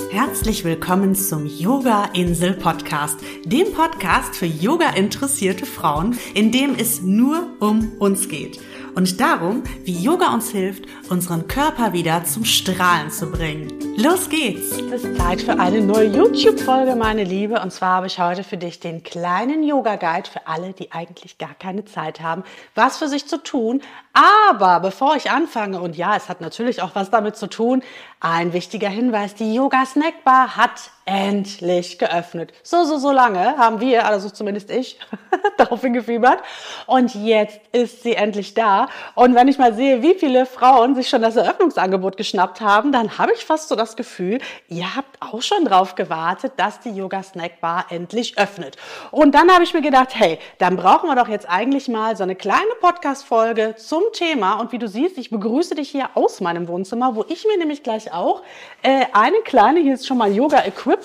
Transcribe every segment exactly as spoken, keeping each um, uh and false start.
Herzlich willkommen zum Yoga Insel Podcast, dem Podcast für Yoga-interessierte Frauen, in dem es nur um uns geht und darum, wie Yoga uns hilft, unseren Körper wieder zum Strahlen zu bringen. Los geht's! Es ist Zeit für eine neue YouTube-Folge, meine Liebe. Und zwar habe ich heute für dich den kleinen Yoga-Guide für alle, die eigentlich gar keine Zeit haben, was für sich zu tun. Aber bevor ich anfange, und ja, es hat natürlich auch was damit zu tun, ein wichtiger Hinweis, die Yoga-Snackbar hat endlich geöffnet. So, so, so lange haben wir, also zumindest ich, darauf hingefiebert. Und jetzt ist sie endlich da. Und wenn ich mal sehe, wie viele Frauen sich schon das Eröffnungsangebot geschnappt haben, dann habe ich fast so das Gefühl, ihr habt auch schon drauf gewartet, dass die Yoga-Snackbar endlich öffnet. Und dann habe ich mir gedacht, hey, dann brauchen wir doch jetzt eigentlich mal so eine kleine Podcast-Folge zum Thema. Und wie du siehst, ich begrüße dich hier aus meinem Wohnzimmer, wo ich mir nämlich gleich auch äh, eine kleine, hier ist schon mal Yoga-Equipment,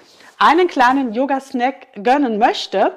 einen kleinen Yoga-Snack gönnen möchte.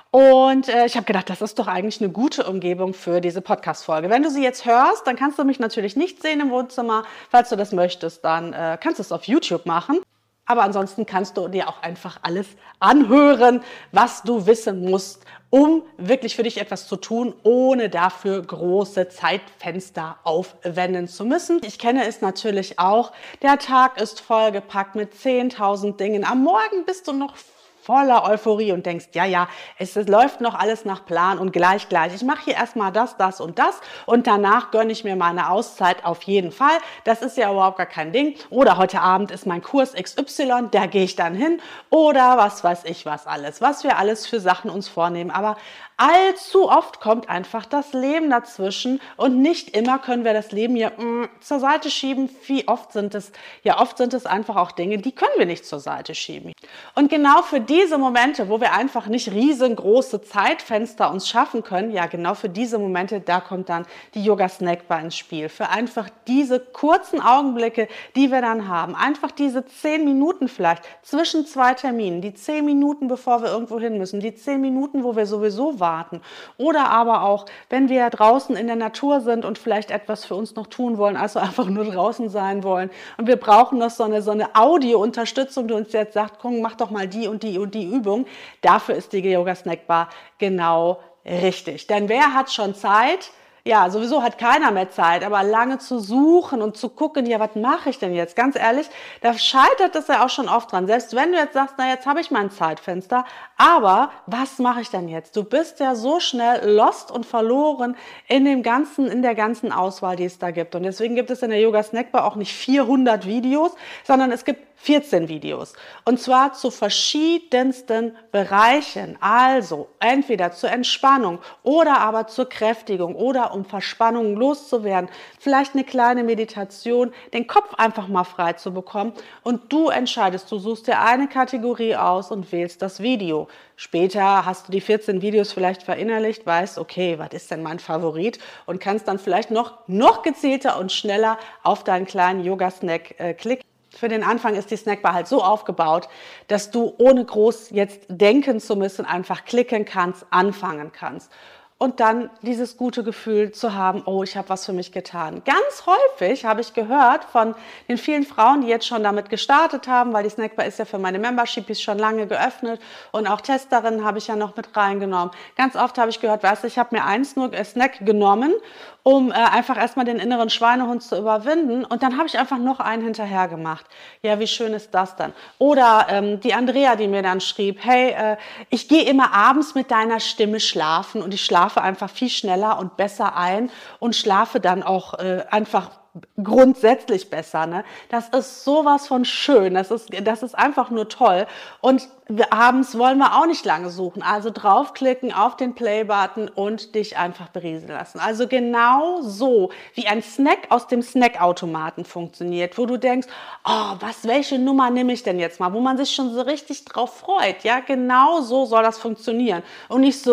Und äh, ich habe gedacht, das ist doch eigentlich eine gute Umgebung für diese Podcast-Folge. Wenn du sie jetzt hörst, dann kannst du mich natürlich nicht sehen im Wohnzimmer. Falls du das möchtest, dann äh, kannst du es auf YouTube machen. Aber ansonsten kannst du dir auch einfach alles anhören, was du wissen musst, um wirklich für dich etwas zu tun, ohne dafür große Zeitfenster aufwenden zu müssen. Ich kenne es natürlich auch. Der Tag ist vollgepackt mit zehntausend Dingen. Am Morgen bist du noch voller Euphorie und denkst, ja, ja, es, es läuft noch alles nach Plan und gleich, gleich. Ich mache hier erstmal das, das und das und danach gönne ich mir meine Auszeit auf jeden Fall. Das ist ja überhaupt gar kein Ding. Oder heute Abend ist mein Kurs X Y, da gehe ich dann hin. Oder was weiß ich was alles, was wir alles für Sachen uns vornehmen. Aber allzu oft kommt einfach das Leben dazwischen und nicht immer können wir das Leben hier mh, zur Seite schieben. Wie oft sind es, ja oft sind es einfach auch Dinge, die können wir nicht zur Seite schieben. Und genau für diese Momente, wo wir einfach nicht riesengroße Zeitfenster uns schaffen können, ja genau für diese Momente, da kommt dann die Yoga Snackbar ins Spiel. Für einfach diese kurzen Augenblicke, die wir dann haben. Einfach diese zehn Minuten vielleicht zwischen zwei Terminen, die zehn Minuten, bevor wir irgendwo hin müssen, die zehn Minuten, wo wir sowieso warten. Oder aber auch, wenn wir draußen in der Natur sind und vielleicht etwas für uns noch tun wollen, also einfach nur draußen sein wollen. Und wir brauchen noch so eine, so eine Audio-Unterstützung, die uns jetzt sagt, komm, mach doch mal die und die und die Übung. Dafür ist die Yoga Snackbar genau richtig. Denn wer hat schon Zeit? Ja, sowieso hat keiner mehr Zeit, aber lange zu suchen und zu gucken, ja, was mache ich denn jetzt? Ganz ehrlich, da scheitert es ja auch schon oft dran. Selbst wenn du jetzt sagst, na, jetzt habe ich mein Zeitfenster, aber was mache ich denn jetzt? Du bist ja so schnell lost und verloren in dem ganzen, in der ganzen Auswahl, die es da gibt. Und deswegen gibt es in der Yoga Snackbar auch nicht vierhundert Videos, sondern es gibt vierzehn Videos. Und zwar zu verschiedensten Bereichen. Also entweder zur Entspannung oder aber zur Kräftigung oder um Verspannungen loszuwerden. Vielleicht eine kleine Meditation, den Kopf einfach mal frei zu bekommen. Und du entscheidest, du suchst dir eine Kategorie aus und wählst das Video. Später hast du die vierzehn Videos vielleicht verinnerlicht, weißt, okay, was ist denn mein Favorit? Und kannst dann vielleicht noch, noch gezielter und schneller auf deinen kleinen Yoga-Snack äh, klicken. Für den Anfang ist die Snackbar halt so aufgebaut, dass du ohne groß jetzt denken zu müssen einfach klicken kannst, anfangen kannst. Und dann dieses gute Gefühl zu haben, oh, ich habe was für mich getan. Ganz häufig habe ich gehört von den vielen Frauen, die jetzt schon damit gestartet haben, weil die Snackbar ist ja für meine Memberships schon lange geöffnet und auch Testerinnen habe ich ja noch mit reingenommen. Ganz oft habe ich gehört, weißt du, ich habe mir eins nur Snack genommen, um äh, einfach erstmal den inneren Schweinehund zu überwinden und dann habe ich einfach noch einen hinterher gemacht. Ja, wie schön ist das dann? Oder ähm, die Andrea, die mir dann schrieb, hey, äh, ich gehe immer abends mit deiner Stimme schlafen und ich schlafe einfach viel schneller und besser ein und schlafe dann auch äh, einfach grundsätzlich besser. Ne? Das ist sowas von schön, das ist, das ist einfach nur toll. Und wir, abends wollen wir auch nicht lange suchen. Also draufklicken auf den Play-Button und dich einfach berieseln lassen. Also genau so, wie ein Snack aus dem Snackautomaten funktioniert, wo du denkst, oh, was, welche Nummer nehme ich denn jetzt mal? Wo man sich schon so richtig drauf freut. Ja, genau so soll das funktionieren. Und nicht so,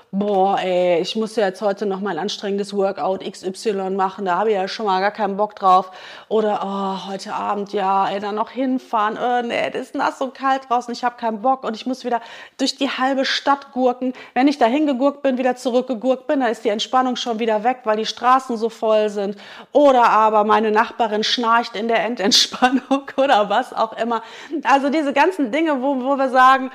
boah, ey, ich muss ja jetzt heute noch mal ein anstrengendes Workout X Y machen, da habe ich ja schon mal gar keinen Bock drauf. Oder, oh, heute Abend, ja, ey, dann noch hinfahren, oh, nee, das ist nass und kalt draußen, ich habe keinen Bock und ich muss wieder durch die halbe Stadt gurken. Wenn ich da hingegurkt bin, wieder zurückgegurkt bin, dann ist die Entspannung schon wieder weg, weil die Straßen so voll sind. Oder aber meine Nachbarin schnarcht in der Endentspannung oder was auch immer. Also diese ganzen Dinge, wo, wo wir sagen,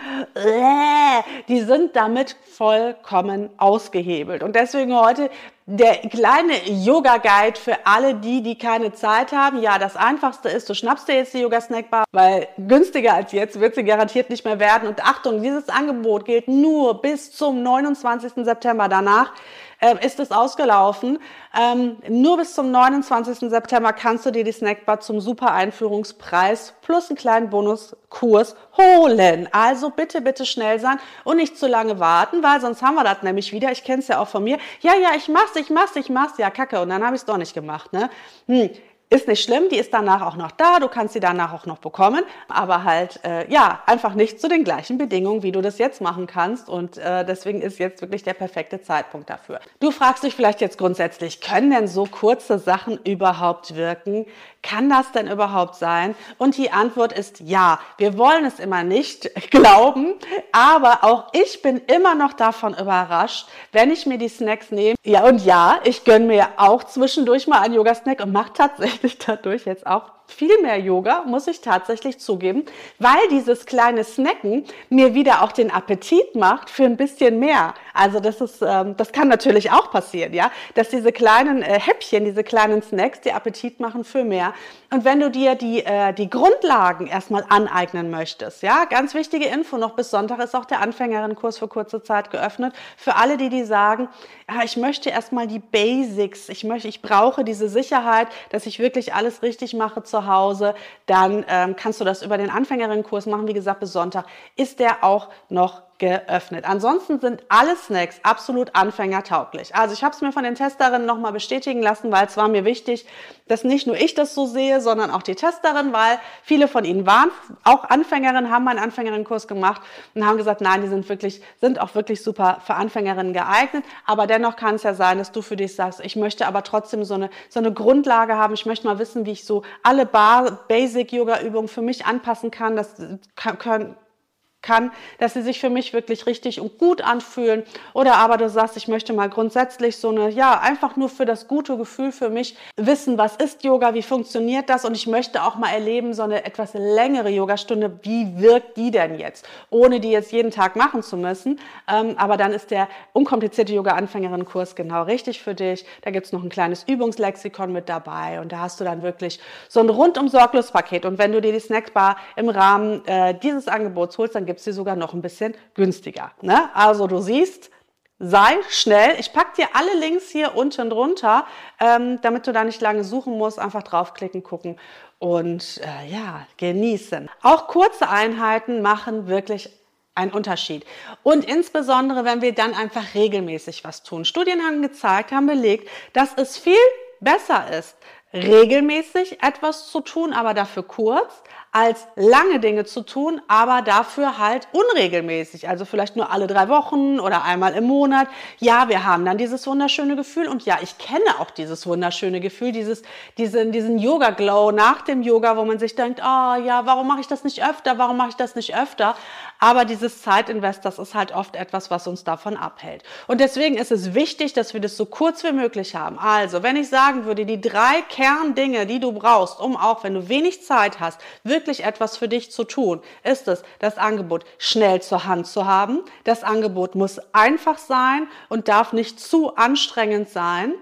äh, die sind damit vollkommen ausgehebelt. Und deswegen heute der kleine Yoga-Guide für alle die, die keine Zeit haben. Ja, das Einfachste ist, du schnappst dir jetzt die Yoga-Snackbar, weil günstiger als jetzt wird sie garantiert nicht mehr werden. Und Achtung, dieses Angebot gilt nur bis zum neunundzwanzigsten September. Danach äh, ist es ausgelaufen. Ähm, nur bis zum neunundzwanzigsten September kannst du dir die Snackbar zum super Einführungspreis plus einen kleinen Bonuskurs holen. Also bitte, bitte schnell sein und nicht zu lange warten, weil sonst haben wir das nämlich wieder. Ich kenne es ja auch von mir. Ja, ja, ich mach's, ich mach's, ich mach's. Ja, kacke. Und dann habe ich es doch nicht gemacht. Ne? Hm. Ist nicht schlimm, die ist danach auch noch da, du kannst sie danach auch noch bekommen, aber halt, äh, ja, einfach nicht zu den gleichen Bedingungen, wie du das jetzt machen kannst und äh, deswegen ist jetzt wirklich der perfekte Zeitpunkt dafür. Du fragst dich vielleicht jetzt grundsätzlich, können denn so kurze Sachen überhaupt wirken? Kann das denn überhaupt sein? Und die Antwort ist ja. Wir wollen es immer nicht glauben, aber auch ich bin immer noch davon überrascht, wenn ich mir die Snacks nehme. Ja, und ja, ich gönne mir auch zwischendurch mal einen Yoga-Snack und mache tatsächlich dadurch jetzt auch viel mehr Yoga, muss ich tatsächlich zugeben, weil dieses kleine Snacken mir wieder auch den Appetit macht für ein bisschen mehr. Also das ist, ähm, das kann natürlich auch passieren, ja, dass diese kleinen äh, Häppchen, diese kleinen Snacks dir Appetit machen für mehr. Und wenn du dir die, äh, die Grundlagen erstmal aneignen möchtest, ja, ganz wichtige Info, noch bis Sonntag ist auch der Anfängerinnenkurs für kurze Zeit geöffnet. Für alle, die die sagen, ja, ich möchte erstmal die Basics, ich möchte, ich brauche diese Sicherheit, dass ich wirklich alles richtig mache zu Hause, dann ähm, kannst du das über den Anfängerinnenkurs machen. Wie gesagt, bis Sonntag ist der auch noch geöffnet. Ansonsten sind alle Snacks absolut anfängertauglich. Also ich habe es mir von den Testerinnen nochmal bestätigen lassen, weil es war mir wichtig, dass nicht nur ich das so sehe, sondern auch die Testerin, weil viele von ihnen waren auch Anfängerinnen, haben meinen Anfängerinnenkurs gemacht und haben gesagt, nein, die sind wirklich, sind auch wirklich super für Anfängerinnen geeignet. Aber dennoch kann es ja sein, dass du für dich sagst, ich möchte aber trotzdem so eine, so eine Grundlage haben. Ich möchte mal wissen, wie ich so alle Basic-Yoga-Übungen für mich anpassen kann. Das können kann, dass sie sich für mich wirklich richtig und gut anfühlen. Oder aber du sagst, ich möchte mal grundsätzlich so eine, ja, einfach nur für das gute Gefühl für mich wissen, was ist Yoga, wie funktioniert das und ich möchte auch mal erleben, so eine etwas längere Yogastunde, wie wirkt die denn jetzt, ohne die jetzt jeden Tag machen zu müssen. Ähm, aber dann ist der unkomplizierte Yoga-Anfängerinnenkurs genau richtig für dich. Da gibt es noch ein kleines Übungslexikon mit dabei und da hast du dann wirklich so ein rundum sorglos Paket. Und wenn du dir die Snackbar im Rahmen äh, dieses Angebots holst, dann gibt sie sogar noch ein bisschen günstiger. Ne? Also du siehst, sei schnell. Ich packe dir alle Links hier unten drunter, ähm, damit du da nicht lange suchen musst. Einfach draufklicken, gucken und äh, ja, genießen. Auch kurze Einheiten machen wirklich einen Unterschied. Und insbesondere, wenn wir dann einfach regelmäßig was tun. Studien haben gezeigt, haben belegt, dass es viel besser ist, regelmäßig etwas zu tun, aber dafür kurz, als lange Dinge zu tun, aber dafür halt unregelmäßig. Also vielleicht nur alle drei Wochen oder einmal im Monat. Ja, wir haben dann dieses wunderschöne Gefühl und ja, ich kenne auch dieses wunderschöne Gefühl, dieses, diesen, diesen Yoga-Glow nach dem Yoga, wo man sich denkt, ah, oh, ja, warum mache ich das nicht öfter, warum mache ich das nicht öfter? Aber dieses Zeitinvest, das ist halt oft etwas, was uns davon abhält. Und deswegen ist es wichtig, dass wir das so kurz wie möglich haben. Also, wenn ich sagen würde, die drei Kerndinge, die du brauchst, um auch, wenn du wenig Zeit hast, wirklich etwas für dich zu tun, ist es, das Angebot schnell zur Hand zu haben. Das Angebot muss einfach sein und darf nicht zu anstrengend sein.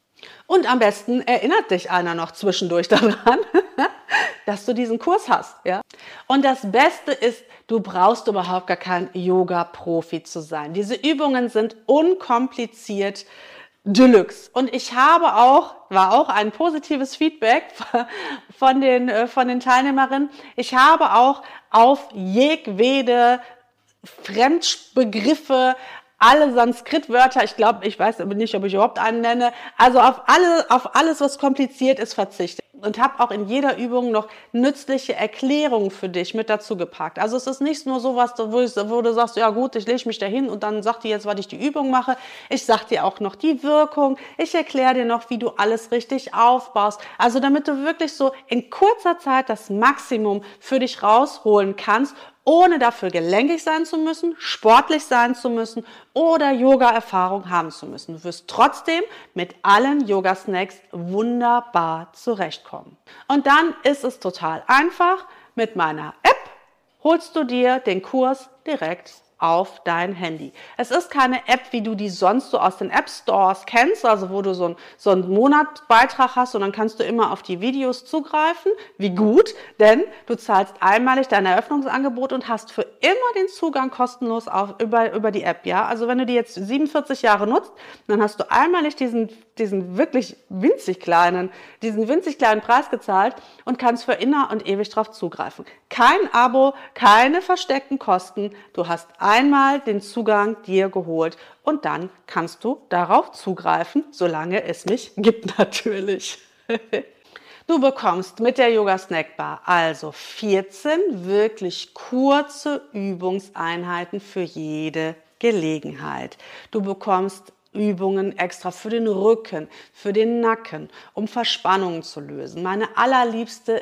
Und am besten erinnert dich einer noch zwischendurch daran, dass du diesen Kurs hast. Ja? Und das Beste ist, du brauchst überhaupt gar kein Yoga-Profi zu sein. Diese Übungen sind unkompliziert Deluxe. Und ich habe auch, war auch ein positives Feedback von den, von den Teilnehmerinnen. Ich habe auch auf jedwede Fremdbegriffe, alle Sanskrit-Wörter, ich glaube, ich weiß aber nicht, ob ich überhaupt einen nenne, also auf, alle, auf alles, was kompliziert ist, verzichtet. und habe auch in jeder Übung noch nützliche Erklärungen für dich mit dazu gepackt. Also es ist nicht nur sowas, wo, ich, wo du sagst, ja gut, ich lege mich da hin und dann sag dir jetzt, was ich die Übung mache. Ich sag dir auch noch die Wirkung. Ich erkläre dir noch, wie du alles richtig aufbaust. Also damit du wirklich so in kurzer Zeit das Maximum für dich rausholen kannst, ohne dafür gelenkig sein zu müssen, sportlich sein zu müssen oder Yoga-Erfahrung haben zu müssen. Du wirst trotzdem mit allen Yoga-Snacks wunderbar zurechtkommen. Und dann ist es total einfach. Mit meiner App holst du dir den Kurs direkt auf dein Handy. Es ist keine App, wie du die sonst so aus den App Stores kennst, also wo du so einen, so einen Monatsbeitrag hast und dann kannst du immer auf die Videos zugreifen. Wie gut, denn du zahlst einmalig dein Eröffnungsangebot und hast für immer den Zugang kostenlos auf, über, über die App. Ja? Also wenn du die jetzt siebenundvierzig Jahre nutzt, dann hast du einmalig diesen, diesen wirklich winzig kleinen, diesen winzig kleinen Preis gezahlt und kannst für immer und ewig drauf zugreifen. Kein Abo, keine versteckten Kosten. Du hast einmal den Zugang dir geholt und dann kannst du darauf zugreifen, solange es mich gibt natürlich. Du bekommst mit der Yoga Snack Bar also vierzehn wirklich kurze Übungseinheiten für jede Gelegenheit. Du bekommst Übungen extra für den Rücken, für den Nacken, um Verspannungen zu lösen. Meine allerliebste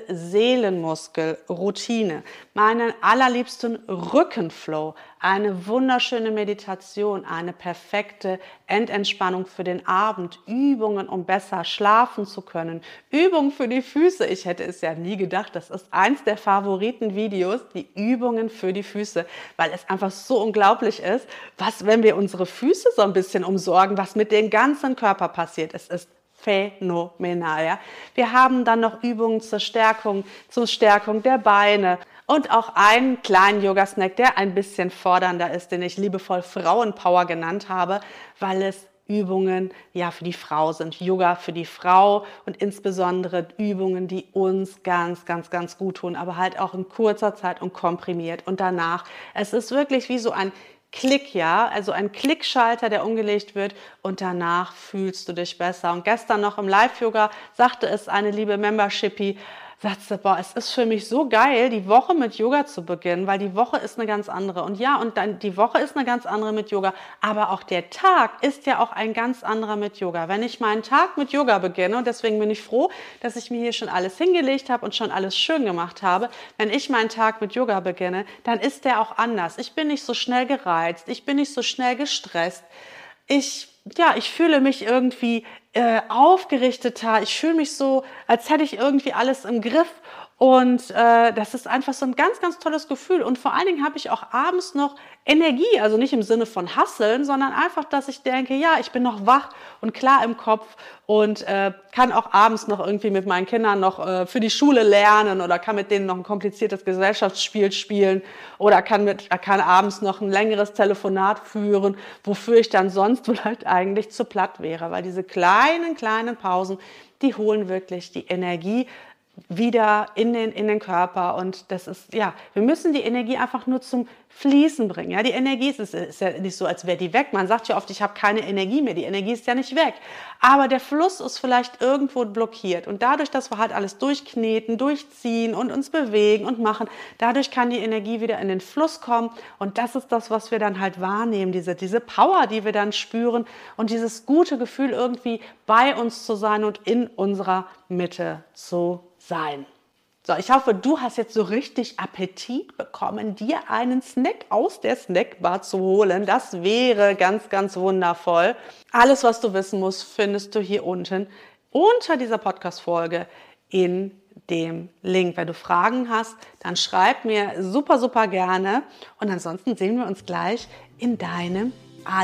Seelenmuskelroutine, meinen allerliebsten Rückenflow, eine wunderschöne Meditation, eine perfekte Endentspannung für den Abend, Übungen, um besser schlafen zu können, Übungen für die Füße. Ich hätte es ja nie gedacht, das ist eins der Favoritenvideos, die Übungen für die Füße, weil es einfach so unglaublich ist, was, wenn wir unsere Füße so ein bisschen umsorgen, was mit dem ganzen Körper passiert. Es ist phänomenal. Ja? Wir haben dann noch Übungen zur Stärkung, zur Stärkung der Beine und auch einen kleinen Yoga-Snack, der ein bisschen fordernder ist, den ich liebevoll Frauenpower genannt habe, weil es Übungen ja für die Frau sind, Yoga für die Frau und insbesondere Übungen, die uns ganz, ganz, ganz gut tun, aber halt auch in kurzer Zeit und komprimiert und danach. Es ist wirklich wie so ein Klick, ja, also ein Klickschalter, der umgelegt wird und danach fühlst du dich besser. Und gestern noch im Live-Yoga sagte es eine liebe Membershipie, sagte, boah, es ist für mich so geil, die Woche mit Yoga zu beginnen, weil die Woche ist eine ganz andere. Und ja, und dann die Woche ist eine ganz andere mit Yoga, aber auch der Tag ist ja auch ein ganz anderer mit Yoga. Wenn ich meinen Tag mit Yoga beginne, und deswegen bin ich froh, dass ich mir hier schon alles hingelegt habe und schon alles schön gemacht habe, wenn ich meinen Tag mit Yoga beginne, dann ist der auch anders. Ich bin nicht so schnell gereizt, ich bin nicht so schnell gestresst. Ich, ja, ich fühle mich irgendwie äh, aufgerichteter. Ich fühle mich so, als hätte ich irgendwie alles im Griff. Und äh, das ist einfach so ein ganz, ganz tolles Gefühl. Und vor allen Dingen habe ich auch abends noch Energie. Also nicht im Sinne von Hasseln, sondern einfach, dass ich denke, ja, ich bin noch wach und klar im Kopf und äh, kann auch abends noch irgendwie mit meinen Kindern noch äh, für die Schule lernen oder kann mit denen noch ein kompliziertes Gesellschaftsspiel spielen oder kann, mit, kann abends noch ein längeres Telefonat führen, wofür ich dann sonst vielleicht eigentlich zu platt wäre. Weil diese kleinen, kleinen Pausen, die holen wirklich die Energie wieder in den, in den Körper und das ist, ja, wir müssen die Energie einfach nur zum Fließen bringen. Ja, die Energie ist, ist, ist ja nicht so, als wäre die weg. Man sagt ja oft, ich habe keine Energie mehr. Die Energie ist ja nicht weg. Aber der Fluss ist vielleicht irgendwo blockiert und dadurch, dass wir halt alles durchkneten, durchziehen und uns bewegen und machen, dadurch kann die Energie wieder in den Fluss kommen und das ist das, was wir dann halt wahrnehmen, diese, diese Power, die wir dann spüren und dieses gute Gefühl, irgendwie bei uns zu sein und in unserer Mitte zu sein. So, ich hoffe, du hast jetzt so richtig Appetit bekommen, dir einen Snack aus der Snackbar zu holen. Das wäre ganz, ganz wundervoll. Alles, was du wissen musst, findest du hier unten unter dieser Podcast-Folge in dem Link. Wenn du Fragen hast, dann schreib mir super, super gerne. Und ansonsten sehen wir uns gleich in deinem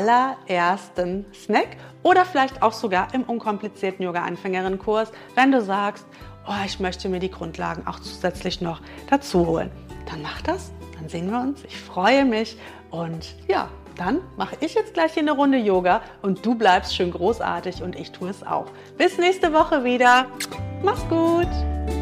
allerersten Snack oder vielleicht auch sogar im unkomplizierten Yoga-Anfängerinnen-Kurs, wenn du sagst, oh, ich möchte mir die Grundlagen auch zusätzlich noch dazu holen. Dann mach das, dann sehen wir uns. Ich freue mich und ja, dann mache ich jetzt gleich hier eine Runde Yoga und du bleibst schön großartig und ich tue es auch. Bis nächste Woche wieder. Mach's gut.